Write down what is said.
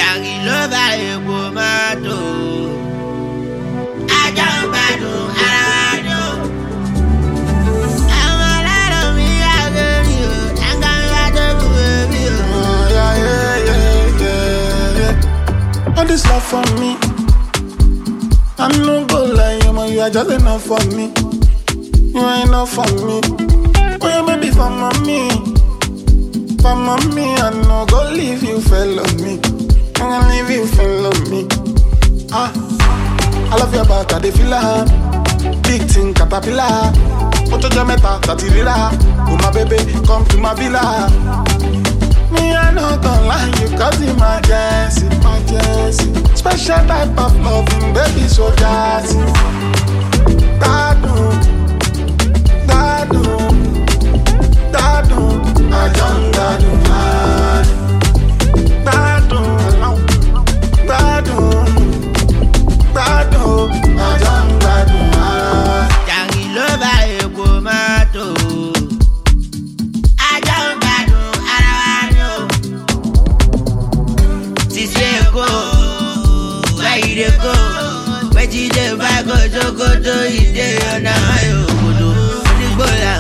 Jàǹgì ló bá epo mọ́tò. Ajá ń gbádùn ara wa ni o. Àwọn alárò mi yàgò mi o. Jàǹgà mi wá tó bù mí o. All this love for me, I'm no go lie, you are just enough for me. You ain't enough for me. Oh, you baby for mommy. For mommy, I no go leave you, follow me. I'm gonna leave you, follow me. I love your back, I dey feel her. Big thing, caterpillar. Ocho jameta, tatirira. Oh my baby, come to my villa. Me, I know don't lie, you cause emergency, emergency. Special type of loving, baby, so jazzy. Dadu, dadu, dadu, I don't dadu, dadu, dadu, dadu, I don't dadu. Jàǹgì ló bá epo mọ́tò. Ajá ń gbádùn ara wa ni o. Sisi Èkó, where you dey go? Where you dey buy gojogojo? You dey on a high obodo. Onígbò là